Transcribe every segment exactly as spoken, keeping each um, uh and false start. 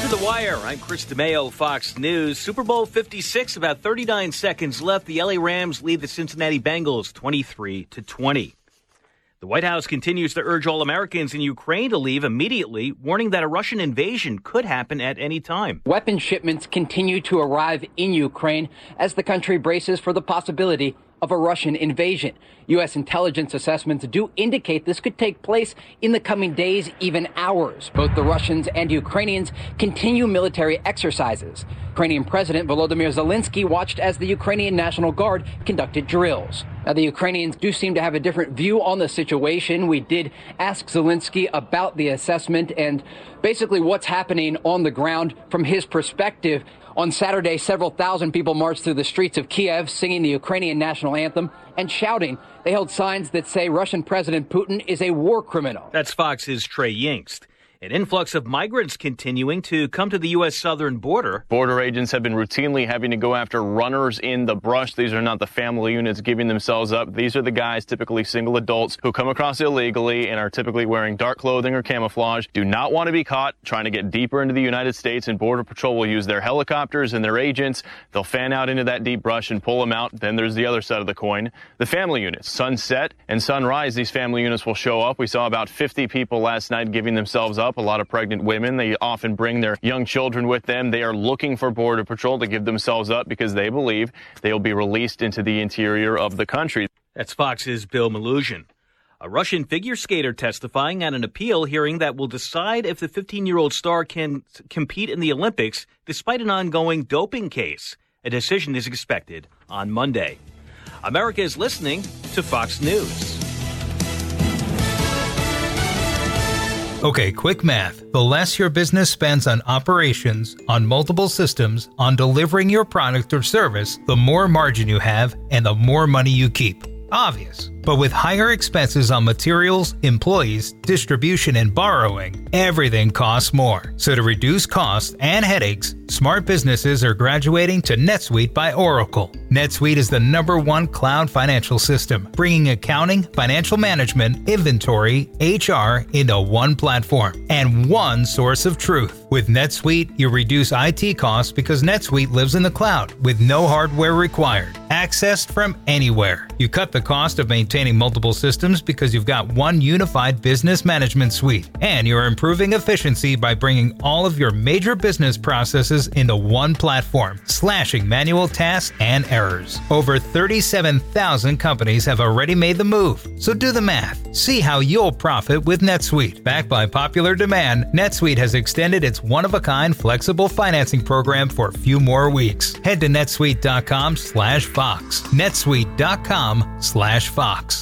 Under the Wire, I'm Chris DeMeo, Fox News. Super Bowl fifty-six, about thirty-nine seconds left. The L A Rams lead the Cincinnati Bengals twenty-three to twenty. The White House continues to urge all Americans in Ukraine to leave immediately, warning that a Russian invasion could happen at any time. Weapon shipments continue to arrive in Ukraine as the country braces for the possibility of a Russian invasion. U S intelligence assessments do indicate this could take place in the coming days, even hours. Both the Russians and Ukrainians continue military exercises. Ukrainian President Volodymyr Zelensky watched as the Ukrainian National Guard conducted drills. Now, the Ukrainians do seem to have a different view on the situation. We did ask Zelensky about the assessment and basically what's happening on the ground from his perspective. On Saturday, several thousand people marched through the streets of Kiev, singing the Ukrainian national anthem and shouting. They held signs that say Russian President Putin is a war criminal. That's Fox's Trey Yingst. An influx of migrants continuing to come to the U S southern border. Border agents have been routinely having to go after runners in the brush. These are not the family units giving themselves up. These are the guys, typically single adults, who come across illegally and are typically wearing dark clothing or camouflage, do not want to be caught trying to get deeper into the United States, and Border Patrol will use their helicopters and their agents. They'll fan out into that deep brush and pull them out. Then there's the other side of the coin, the family units. Sunset and sunrise, these family units will show up. We saw about fifty people last night giving themselves up. A lot of pregnant women. They often bring their young children with them. They are looking for Border Patrol to give themselves up because they believe they'll be released into the interior of the country. That's Fox's Bill Maluzhin. A Russian figure skater testifying at an appeal hearing that will decide if the fifteen-year-old star can compete in the Olympics despite an ongoing doping case. A decision is expected on Monday. America is listening to Fox News. Okay, quick math. The less your business spends on operations, on multiple systems, on delivering your product or service, the more margin you have and the more money you keep. Obvious. But with higher expenses on materials, employees, distribution, and borrowing, everything costs more. So to reduce costs and headaches, smart businesses are graduating to NetSuite by Oracle. NetSuite is the number one cloud financial system, bringing accounting, financial management, inventory, H R into one platform and one source of truth. With NetSuite, you reduce I T costs because NetSuite lives in the cloud with no hardware required, accessed from anywhere. You cut the cost of maintaining multiple systems because you've got one unified business management suite, and you're improving efficiency by bringing all of your major business processes into one platform, slashing manual tasks and errors. Over thirty-seven thousand companies have already made the move, so do the math. See how you'll profit with NetSuite. Backed by popular demand, NetSuite has extended its one-of-a-kind flexible financing program for a few more weeks. Head to netsuite.com slash Fox. netsuite.com slash Fox.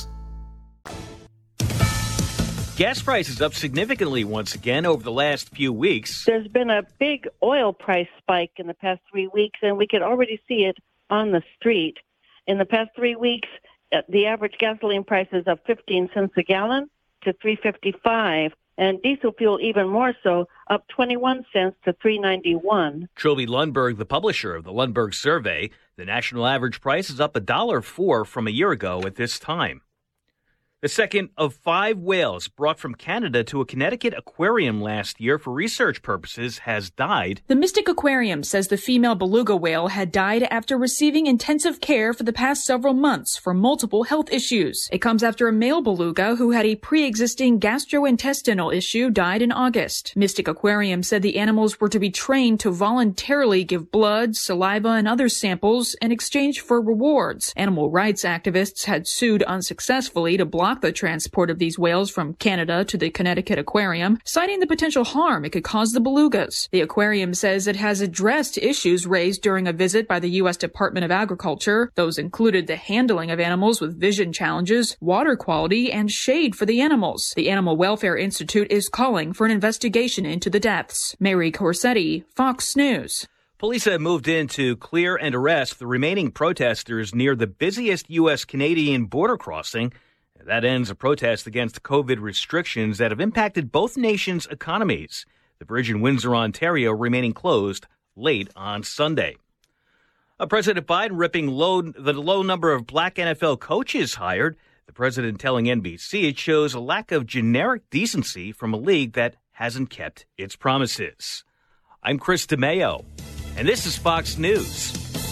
Gas prices up significantly once again over the last few weeks. There's been a big oil price spike in the past three weeks, and we could already see it on the street. In the past three weeks, the average gasoline price is up fifteen cents a gallon to three fifty-five, and diesel fuel even more so, up twenty-one cents to three ninety-one. Trilby Lundberg, the publisher of the Lundberg Survey, the national average price is up one dollar and four cents from a year ago at this time. The second of five whales brought from Canada to a Connecticut aquarium last year for research purposes has died. The Mystic Aquarium says the female beluga whale had died after receiving intensive care for the past several months for multiple health issues. It comes after a male beluga who had a pre-existing gastrointestinal issue died in August. Mystic Aquarium said the animals were to be trained to voluntarily give blood, saliva, and other samples in exchange for rewards. Animal rights activists had sued unsuccessfully to block the transport of these whales from Canada to the Connecticut Aquarium, citing the potential harm it could cause the belugas. The aquarium says it has addressed issues raised during a visit by the U S Department of Agriculture. Those included the handling of animals with vision challenges, water quality, and shade for the animals. The Animal Welfare Institute is calling for an investigation into the deaths. Mary Corsetti, Fox News. Police have moved in to clear and arrest the remaining protesters near the busiest U S-Canadian border crossing. That ends a protest against COVID restrictions that have impacted both nations' economies. The bridge in Windsor, Ontario, remaining closed late on Sunday. Uh, President Biden ripping low, the low number of black N F L coaches hired. The president telling N B C it shows a lack of generic decency from a league that hasn't kept its promises. I'm Chris DeMayo, and this is Fox News.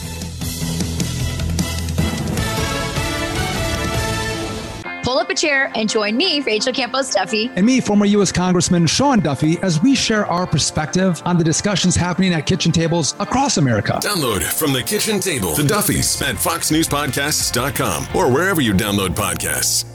Pull up a chair and join me, Rachel Campos Duffy. And me, former U S Congressman Sean Duffy, as we share our perspective on the discussions happening at kitchen tables across America. Download From the Kitchen Table, The Duffys, at fox news podcasts dot com or wherever you download podcasts.